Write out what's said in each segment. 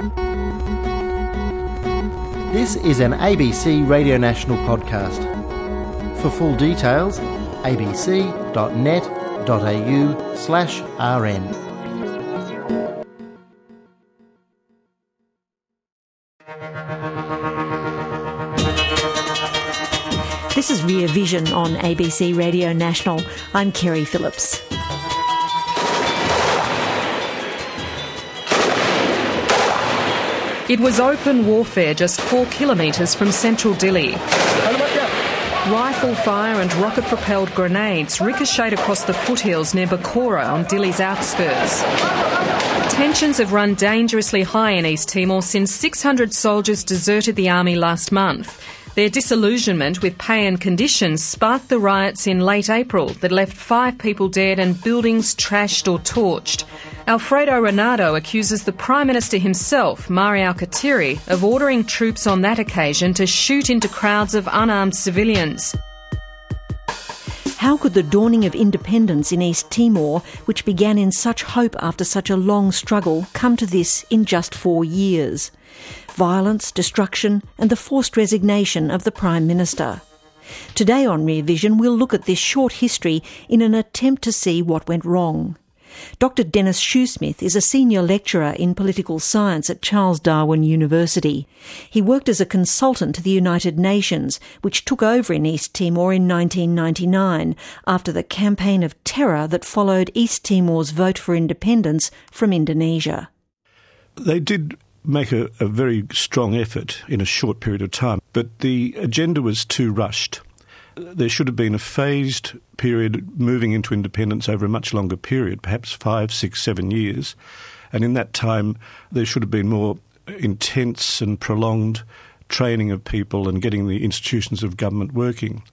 This is an ABC Radio National podcast. For full details, abc.net.au/rn. This is Rear Vision on ABC Radio National. I'm Kerry Phillips. It was open warfare just 4 kilometres from central Dili. Rifle fire and rocket-propelled grenades ricocheted across the foothills near Bakora on Dili's outskirts. Tensions have run dangerously high in East Timor since 600 soldiers deserted the army last month. Their disillusionment with pay and conditions sparked the riots in late April that left 5 people dead and buildings trashed or torched. Alfredo Renato accuses the Prime Minister himself, Mari Alkatiri, of ordering troops on that occasion to shoot into crowds of unarmed civilians. How could the dawning of independence in East Timor, which began in such hope after such a long struggle, come to this in just 4 years? Violence, destruction and the forced resignation of the Prime Minister. Today on Rear Vision, we'll look at this short history in an attempt to see what went wrong. Dr. Dennis Shoesmith is a senior lecturer in political science at Charles Darwin University. He worked as a consultant to the United Nations, which took over in East Timor in 1999 after the campaign of terror that followed East Timor's vote for independence from Indonesia. They did make a very strong effort in a short period of time, but the agenda was too rushed. There should have been a phased period moving into independence over a much longer period, perhaps 5, 6, 7 years. And in that time, there should have been more intense and prolonged training of people and getting the institutions of government working.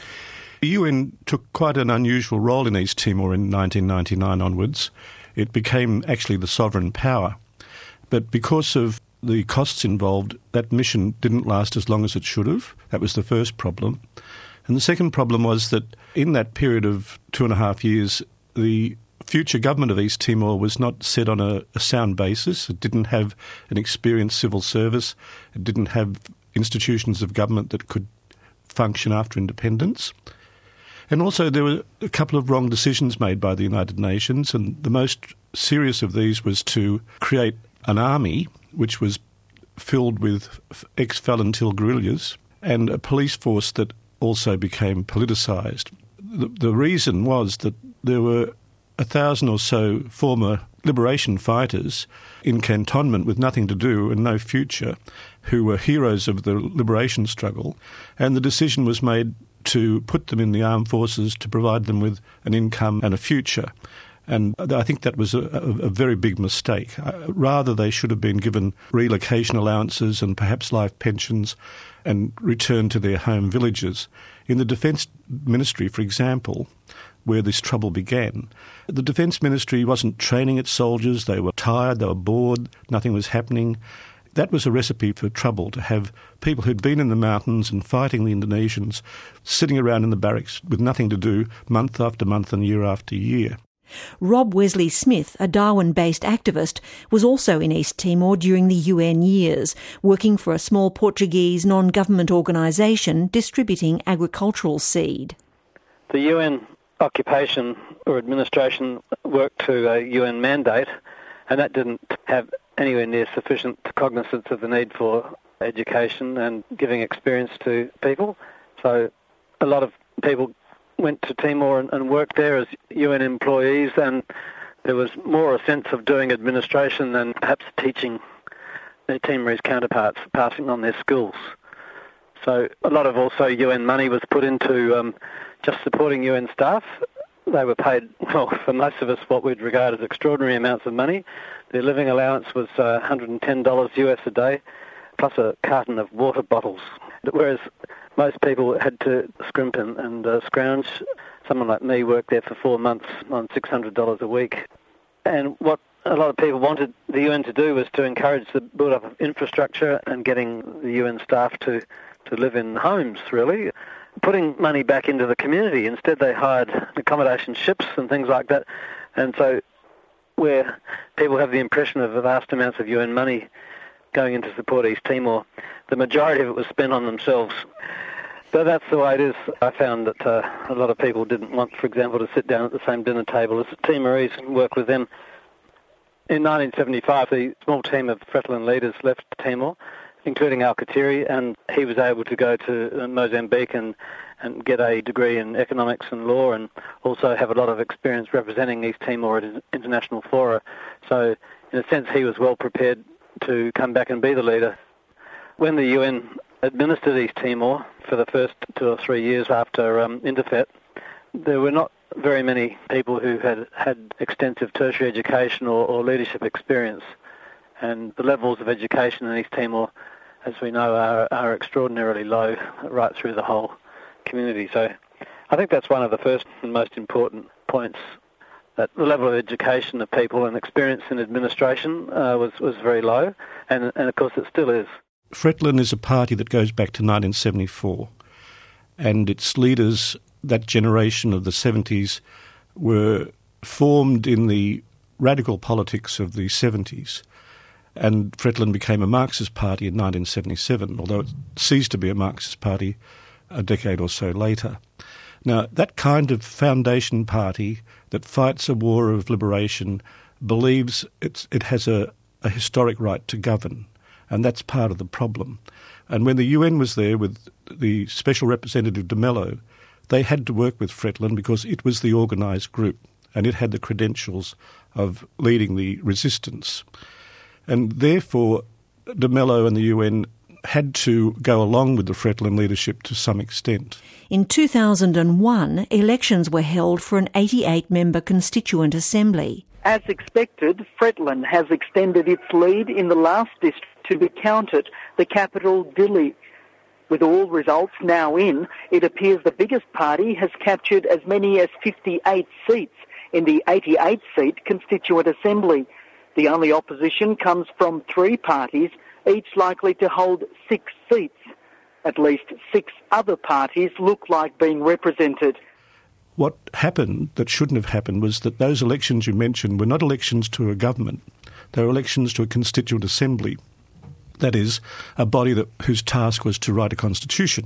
The UN took quite an unusual role in East Timor in 1999 onwards. It became actually the sovereign power. But because of the costs involved, that mission didn't last as long as it should have. That was the first problem. And the second problem was that in that period of 2.5 years, the future government of East Timor was not set on a sound basis. It didn't have an experienced civil service. It didn't have institutions of government that could function after independence. And also there were a couple of wrong decisions made by the United Nations, and the most serious of these was to create an army which was filled with ex-Falintil guerrillas and a police force that also became politicised. The reason was that there were 1,000 or so former liberation fighters in cantonment with nothing to do and no future, who were heroes of the liberation struggle, and the decision was made to put them in the armed forces to provide them with an income and a future. And I think that was a very big mistake. Rather, they should have been given relocation allowances and perhaps life pensions and returned to their home villages. In the Defence Ministry, for example, where this trouble began, the Defence Ministry wasn't training its soldiers. They were tired, they were bored, nothing was happening. That was a recipe for trouble, to have people who'd been in the mountains and fighting the Indonesians sitting around in the barracks with nothing to do month after month and year after year. Rob Wesley Smith, a Darwin-based activist, was also in East Timor during the UN years, working for a small Portuguese non-government organisation distributing agricultural seed. The UN occupation or administration worked to a UN mandate, and that didn't have anywhere near sufficient cognizance of the need for education and giving experience to people. So a lot of people went to Timor and worked there as UN employees, and there was more a sense of doing administration than perhaps teaching their Timorese counterparts, passing on their skills. So a lot of also UN money was put into just supporting UN staff. They were paid, well, for most of us, what we'd regard as extraordinary amounts of money. Their living allowance was $110 US a day, plus a carton of water bottles, whereas most people had to scrimp and scrounge. Someone like me worked there for 4 months on $600 a week. And what a lot of people wanted the UN to do was to encourage the build-up of infrastructure and getting the UN staff to live in homes, really, putting money back into the community. Instead, they hired accommodation ships and things like that. And so where people have the impression of vast amounts of UN money going in to support East Timor, the majority of it was spent on themselves. But that's the way it is. I found that a lot of people didn't want, for example, to sit down at the same dinner table as the Timorese and work with them. In 1975, the small team of Fretilin leaders left Timor, including Alkatiri, and he was able to go to Mozambique and get a degree in economics and law, and also have a lot of experience representing East Timor at international fora. So, in a sense, he was well prepared to come back and be the leader. When the UN administered East Timor for the first 2 or 3 years after Interfet, there were not very many people who had extensive tertiary education or leadership experience. And the levels of education in East Timor, as we know, are extraordinarily low right through the whole community. So I think that's one of the first and most important points, that the level of education of people and experience in administration was very low, and of course it still is. Fretilin is a party that goes back to 1974, and its leaders, that generation of the 70s, were formed in the radical politics of the 70s. And Fretilin became a Marxist party in 1977, although it ceased to be a Marxist party a decade or so later. Now, that kind of foundation party that fights a war of liberation believes it has a historic right to govern, and that's part of the problem. And when the UN was there with the Special Representative de Mello, they had to work with Fretilin because it was the organised group and it had the credentials of leading the resistance. And therefore, de Mello and the UN had to go along with the Fretilin leadership to some extent. In 2001, elections were held for an 88-member constituent assembly. As expected, Fretilin has extended its lead in the last district to be counted, the capital Dili. With all results now in, it appears the biggest party has captured as many as 58 seats in the 88-seat constituent assembly. The only opposition comes from 3 parties, each likely to hold 6 seats. At least 6 other parties look like being represented. What happened that shouldn't have happened was that those elections you mentioned were not elections to a government. They were elections to a constituent assembly. That is, a body whose task was to write a constitution.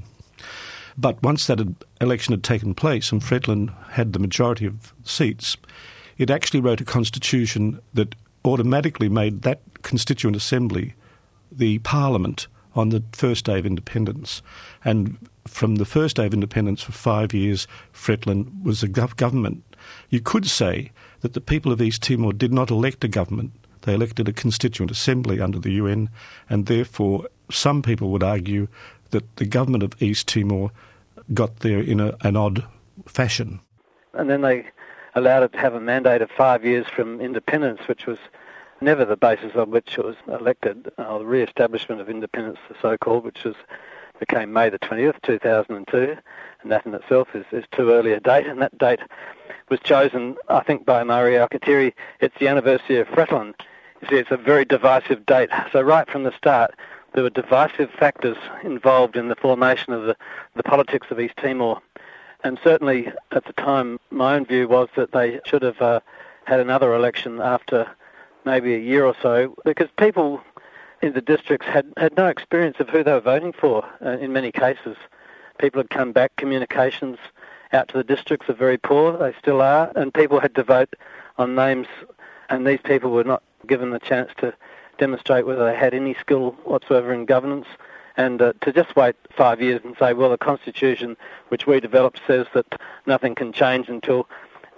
But once that election had taken place and Fretilin had the majority of seats, it actually wrote a constitution that automatically made that constituent assembly the parliament on the first day of independence. And from the first day of independence for 5 years, Fretilin was a government. You could say that the people of East Timor did not elect a government. They elected a constituent assembly under the UN, and therefore some people would argue that the government of East Timor got there in an odd fashion. And then they allowed it to have a mandate of 5 years from independence, which was never the basis on which it was elected. The re-establishment of independence, the so-called, which became May the 20th, 2002, and that in itself is too early a date, and that date was chosen, I think, by Mari Alkatiri. It's the anniversary of Fretilin. You see, it's a very divisive date. So right from the start, there were divisive factors involved in the formation of the politics of East Timor. And certainly at the time, my own view was that they should have had another election after maybe a year or so, because people in the districts had no experience of who they were voting for in many cases. People had come back, communications out to the districts are very poor, they still are, and people had to vote on names, and these people were not given the chance to demonstrate whether they had any skill whatsoever in governance. And to just wait 5 years and say, well, the Constitution which we developed says that nothing can change until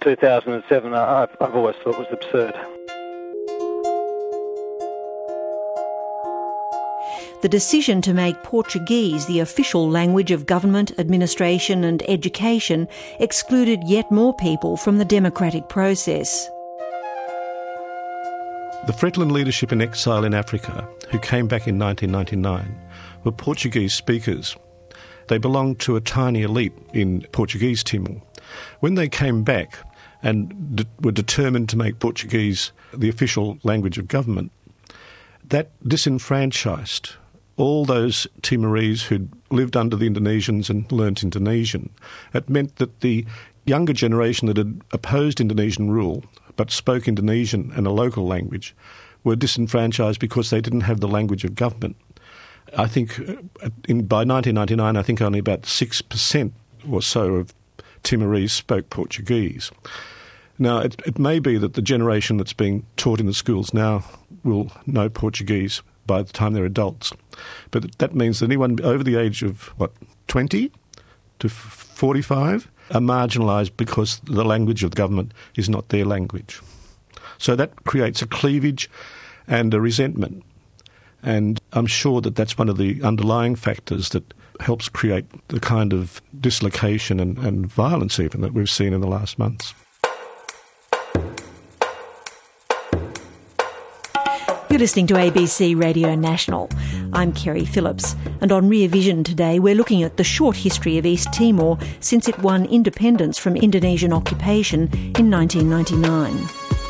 2007, I've always thought was absurd. The decision to make Portuguese the official language of government, administration and education excluded yet more people from the democratic process. The Fretilin leadership in exile in Africa, who came back in 1999, were Portuguese speakers. They belonged to a tiny elite in Portuguese Timor. When they came back and were determined to make Portuguese the official language of government, that disenfranchised all those Timorese who'd lived under the Indonesians and learnt Indonesian. It meant that the younger generation that had opposed Indonesian rule but spoke Indonesian and a local language were disenfranchised because they didn't have the language of government. I think by 1999, I think only about 6% or so of Timorese spoke Portuguese. Now, it may be that the generation that's being taught in the schools now will know Portuguese by the time they're adults. But that means that anyone over the age of, 20 to 45 are marginalised because the language of the government is not their language. So that creates a cleavage and a resentment. And I'm sure that that's one of the underlying factors that helps create the kind of dislocation and violence even that we've seen in the last months. You're listening to ABC Radio National. I'm Kerry Phillips, and on Rear Vision today we're looking at the short history of East Timor since it won independence from Indonesian occupation in 1999.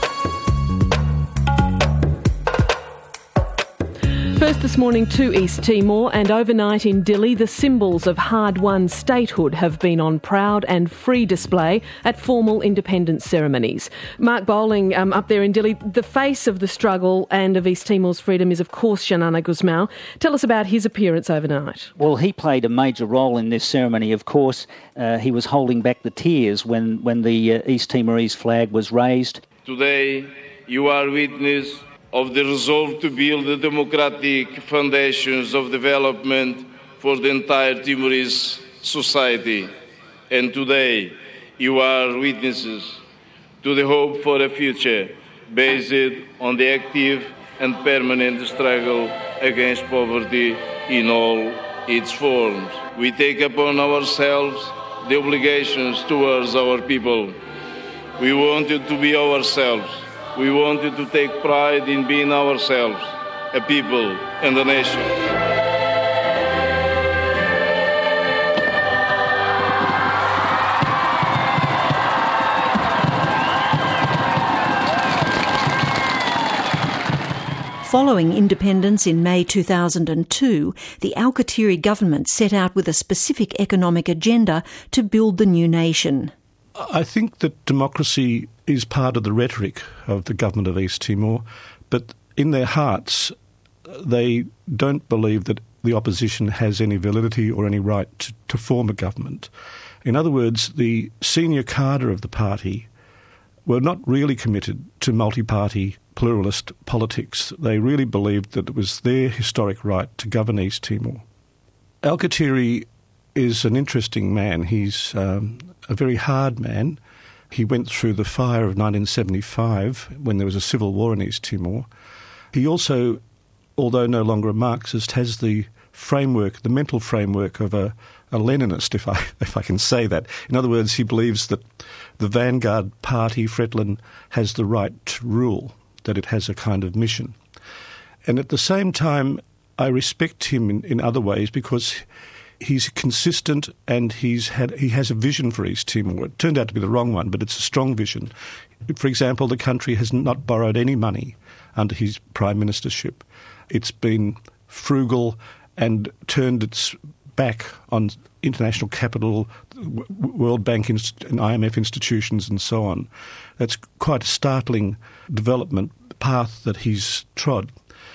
First this morning to East Timor, and overnight in Dili, the symbols of hard-won statehood have been on proud and free display at formal independence ceremonies. Mark Bowling, up there in Dili, the face of the struggle and of East Timor's freedom is, of course, Xanana Gusmao. Tell us about his appearance overnight. Well, he played a major role in this ceremony. Of course, he was holding back the tears when the East Timorese flag was raised. Today, you are witness of the resolve to build the democratic foundations of development for the entire Timorese society. And today, you are witnesses to the hope for a future based on the active and permanent struggle against poverty in all its forms. We take upon ourselves the obligations towards our people. We wanted to be ourselves. We wanted to take pride in being ourselves, a people and a nation. Following independence in May 2002, the Alkatiri government set out with a specific economic agenda to build the new nation. I think that democracy is part of the rhetoric of the government of East Timor, but in their hearts they don't believe that the opposition has any validity or any right to form a government. In other words, the senior cadre of the party were not really committed to multi-party pluralist politics. They really believed that it was their historic right to govern East Timor. Alkatiri is an interesting man. He's a very hard man. He went through the fire of 1975 when there was a civil war in East Timor. He also, although no longer a Marxist, has the framework, the mental framework of a Leninist, if I can say that. In other words, he believes that the vanguard party, Fredlin, has the right to rule, that it has a kind of mission. And at the same time, I respect him in other ways because he's consistent and he has a vision for East Timor. It turned out to be the wrong one, but it's a strong vision. For example, the country has not borrowed any money under his prime ministership. It's been frugal and turned its back on international capital, World Bank and IMF institutions and so on. That's quite a startling development path that he's trod.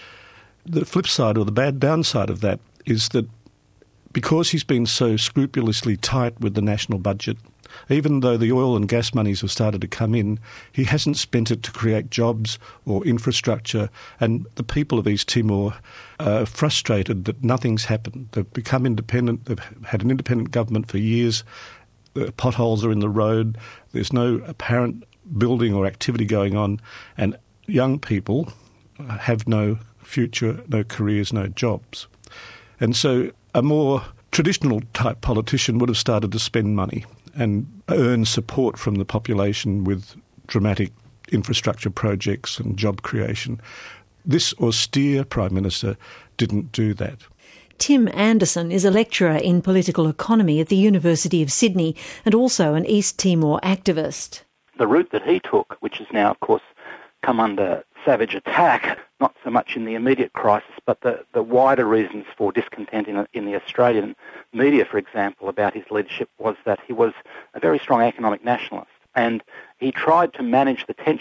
The flip side, or the bad downside of that, is that because he's been so scrupulously tight with the national budget, even though the oil and gas monies have started to come in, he hasn't spent it to create jobs or infrastructure, and the people of East Timor are frustrated that nothing's happened. They've become independent, they've had an independent government for years, the potholes are in the road, there's no apparent building or activity going on, and young people have no future, no careers, no jobs. And so a more traditional type politician would have started to spend money and earn support from the population with dramatic infrastructure projects and job creation. This austere Prime Minister didn't do that. Tim Anderson is a lecturer in political economy at the University of Sydney and also an East Timor activist. The route that he took, which has now, of course, come under savage attack, not so much in the immediate crisis, but the wider reasons for discontent in the Australian media, for example, about his leadership was that he was a very strong economic nationalist. And he tried to manage the tensions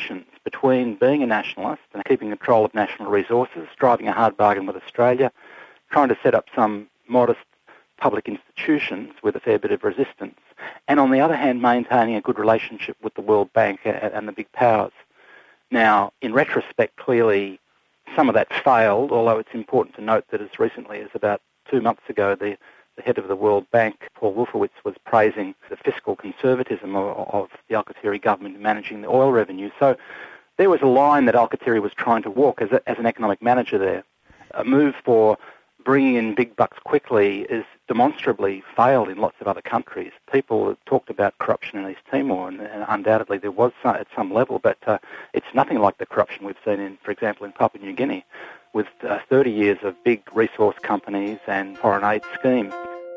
between being a nationalist and keeping control of national resources, driving a hard bargain with Australia, trying to set up some modest public institutions with a fair bit of resistance, and on the other hand maintaining a good relationship with the World Bank and the big powers. Now, in retrospect, clearly some of that failed, although it's important to note that as recently as about 2 months ago, the head of the World Bank, Paul Wolfowitz, was praising the fiscal conservatism of the Alkatiri government in managing the oil revenue. So there was a line that Alkatiri was trying to walk as an economic manager there. A move for bringing in big bucks quickly is demonstrably failed in lots of other countries. People talked about corruption in East Timor, and undoubtedly there was at some level, but it's nothing like the corruption we've seen, for example, in Papua New Guinea, with 30 years of big resource companies and foreign aid schemes.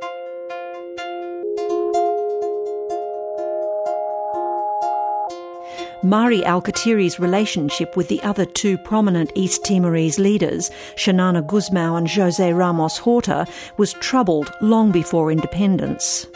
Mari Alkatiri's relationship with the other two prominent East Timorese leaders, Xanana Gusmao and José Ramos Horta, was troubled long before independence.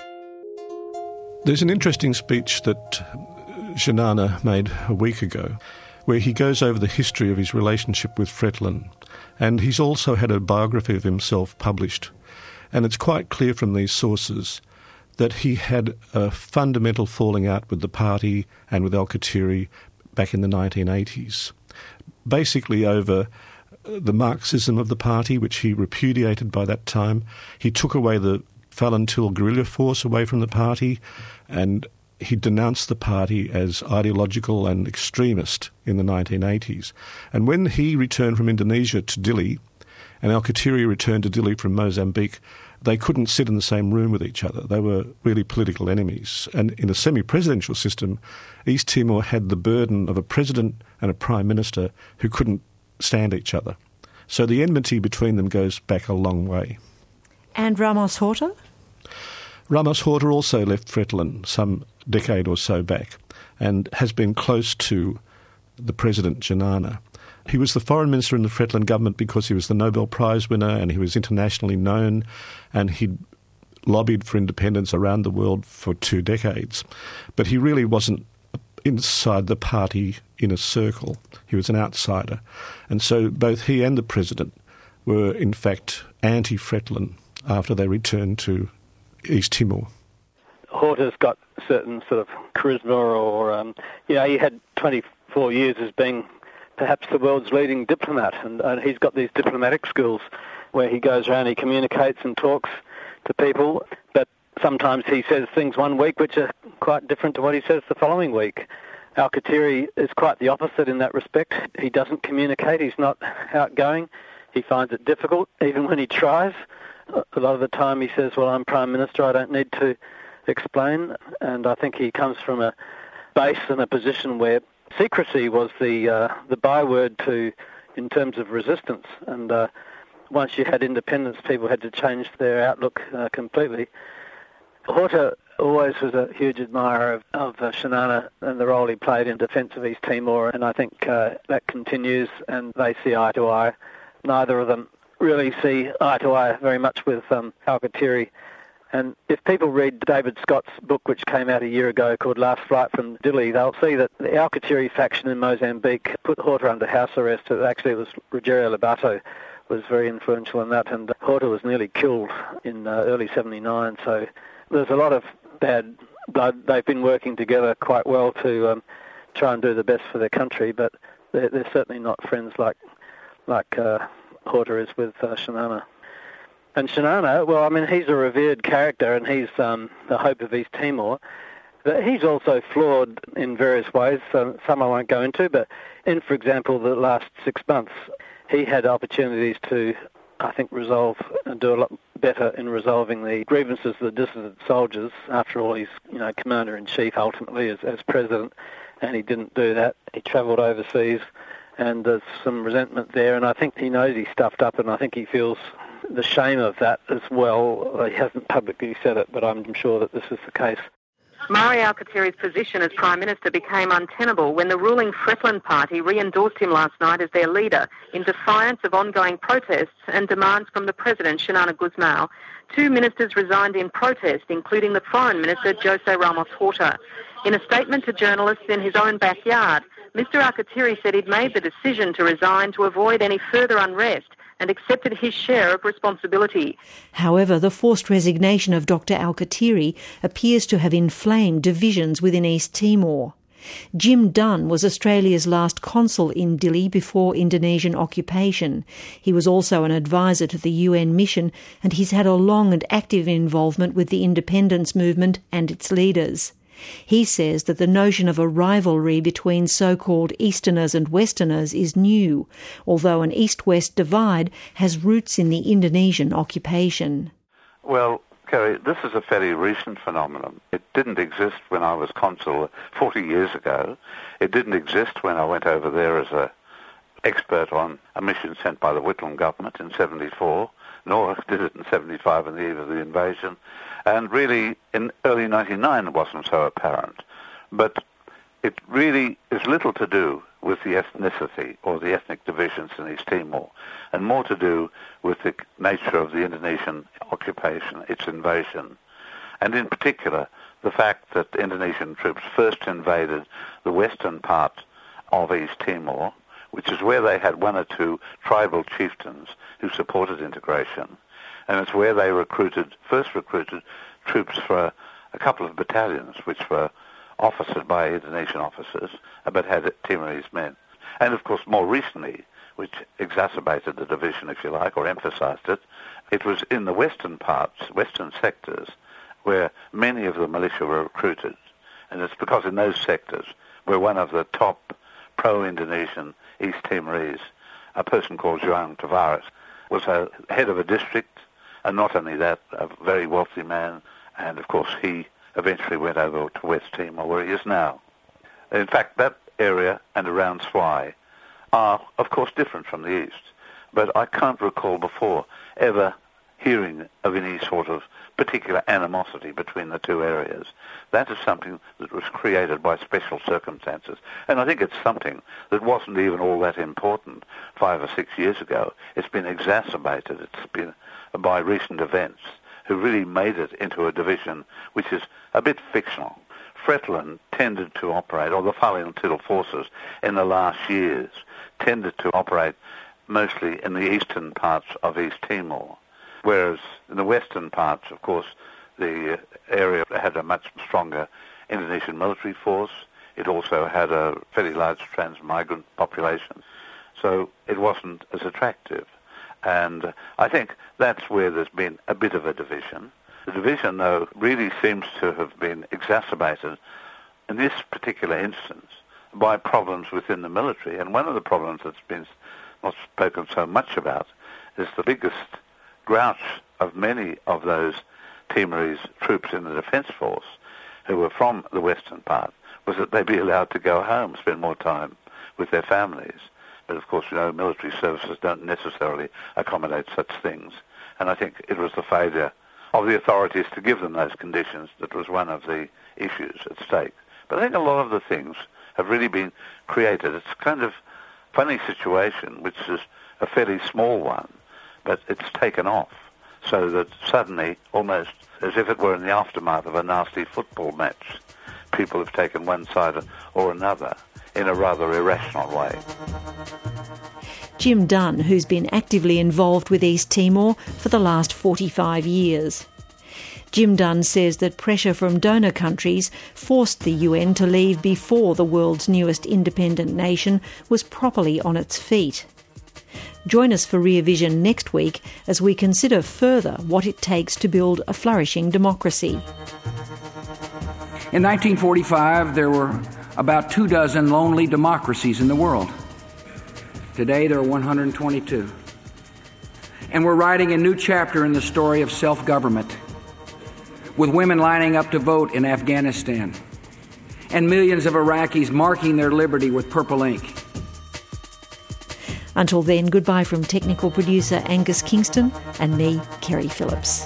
There's an interesting speech that Xanana made a week ago where he goes over the history of his relationship with Fretilin, and he's also had a biography of himself published. And it's quite clear from these sources that he had a fundamental falling out with the party and with Alkatiri back in the 1980s, basically over the Marxism of the party, which he repudiated by that time. He took away the Falentil guerrilla force away from the party, and he denounced the party as ideological and extremist in the 1980s. And when he returned from Indonesia to Dili, and Alkatiri returned to Dili from Mozambique, they couldn't sit in the same room with each other. They were really political enemies. And in a semi-presidential system, East Timor had the burden of a president and a prime minister who couldn't stand each other. So the enmity between them goes back a long way. And Ramos Horta? Ramos Horta also left Fretilin some decade or so back and has been close to the president, Xanana. He was the foreign minister in the Fretilin government because he was the Nobel Prize winner and he was internationally known, and he'd lobbied for independence around the world for 2 decades. But he really wasn't inside the party inner circle. He was an outsider. And so both he and the president were, in fact, anti-Fretilin after they returned to East Timor. Horta's got certain sort of charisma or, he had 24 years as being perhaps the world's leading diplomat, and he's got these diplomatic skills where he goes around, he communicates and talks to people, but sometimes he says things one week which are quite different to what he says the following week. Alkatiri is quite the opposite in that respect. He doesn't communicate, he's not outgoing, he finds it difficult, even when he tries. A lot of the time he says, well, I'm Prime Minister, I don't need to explain, and I think he comes from a base and a position where secrecy was the byword in terms of resistance, and once you had independence, people had to change their outlook completely. Horta always was a huge admirer of Xanana and the role he played in defence of East Timor, and I think that continues, and they see eye to eye. Neither of them really see eye to eye very much with Alkatiri. And if people read David Scott's book, which came out a year ago, called Last Flight from Dili, they'll see that the Alkatiri faction in Mozambique put Horta under house arrest. Actually, it was Rogério Lobato was very influential in that, and Horta was nearly killed in early 79. So there's a lot of bad blood. They've been working together quite well to try and do the best for their country, but they're certainly not friends like Horta is with Xanana. And Xanana, well, I mean, he's a revered character and he's the hope of East Timor. But he's also flawed in various ways, some I won't go into, but in, for example, the last 6 months, he had opportunities to, I think, resolve and do a lot better in resolving the grievances of the dissident soldiers. After all, he's, Commander-in-Chief ultimately as President, and he didn't do that. He travelled overseas, and there's some resentment there, and I think he knows he's stuffed up, and I think he feels the shame of that as well. He hasn't publicly said it, but I'm sure that this is the case. Mari Alkatiri's position as Prime Minister became untenable when the ruling Fretilin Party re-endorsed him last night as their leader in defiance of ongoing protests and demands from the President, Xanana Gusmao. 2 ministers resigned in protest, including the Foreign Minister, José Ramos Horta. In a statement to journalists in his own backyard, Mr Alkatiri said he'd made the decision to resign to avoid any further unrest and accepted his share of responsibility. However, the forced resignation of Dr Alkatiri appears to have inflamed divisions within East Timor. Jim Dunn was Australia's last consul in Dili before Indonesian occupation. He was also an advisor to the UN mission, and he's had a long and active involvement with the independence movement and its leaders. He says that the notion of a rivalry between so-called Easterners and Westerners is new, although an East-West divide has roots in the Indonesian occupation. Well, Kerry, this is a fairly recent phenomenon. It didn't exist when I was consul 40 years ago. It didn't exist when I went over there as an expert on a mission sent by the Whitlam government in 74, nor did it in 75 on the eve of the invasion. And really, in early 99, it wasn't so apparent. But it really is little to do with the ethnicity or the ethnic divisions in East Timor, and more to do with the nature of the Indonesian occupation, its invasion, and in particular the fact that Indonesian troops first invaded the western part of East Timor, which is where they had one or two tribal chieftains who supported integration, and it's where they first recruited troops for a couple of battalions which were officered by Indonesian officers, but had Timorese men. And of course, more recently, which exacerbated the division, if you like, or emphasized it, it was in the western sectors, where many of the militia were recruited. And it's because in those sectors, where one of the top pro-Indonesian East Timorese, a person called João Tavares, was a head of a district, and not only that, a very wealthy man, and of course he eventually went over to West Timor, where he is now. In fact, that area and around Swai are, of course, different from the east, but I can't recall before ever hearing of any sort of particular animosity between the two areas. That is something that was created by special circumstances, and I think it's something that wasn't even all that important 5 or 6 years ago. It's been exacerbated. It's been by recent events who really made it into a division which is a bit fictional. Fretland tended to operate, or the Whānau forces in the last years, tended to operate mostly in the eastern parts of East Timor, whereas in the western parts, of course, the area had a much stronger Indonesian military force. It also had a fairly large trans-migrant population, so it wasn't as attractive. And I think that's where there's been a bit of a division. The division, though, really seems to have been exacerbated in this particular instance by problems within the military. And one of the problems that's been not spoken so much about is the biggest grouch of many of those Timorese troops in the defence force who were from the western part was that they be allowed to go home, spend more time with their families. But of course, military services don't necessarily accommodate such things. And I think it was the failure of the authorities to give them those conditions that was one of the issues at stake. But I think a lot of the things have really been created. It's kind of funny situation, which is a fairly small one, but it's taken off so that suddenly, almost as if it were in the aftermath of a nasty football match, people have taken one side or another in a rather irrational way. Jim Dunn, who's been actively involved with East Timor for the last 45 years. Jim Dunn says that pressure from donor countries forced the UN to leave before the world's newest independent nation was properly on its feet. Join us for Rear Vision next week as we consider further what it takes to build a flourishing democracy. In 1945, there were about 24 lonely democracies in the world. Today, there are 122. And we're writing a new chapter in the story of self-government, with women lining up to vote in Afghanistan, and millions of Iraqis marking their liberty with purple ink. Until then, goodbye from technical producer Angus Kingston and me, Kerry Phillips.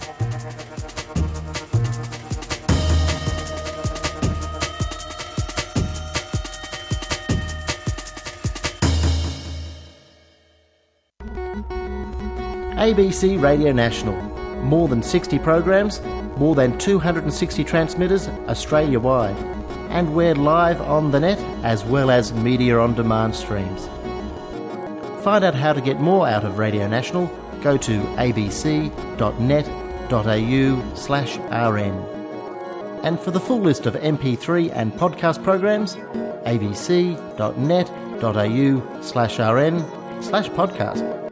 ABC Radio National. More than 60 programs, more than 260 transmitters Australia-wide. and we're live on the net as well as media on demand streams. Find out how to get more out of Radio National. Go to abc.net.au/rn. And for the full list of MP3 and podcast programs, abc.net.au/rn/podcast.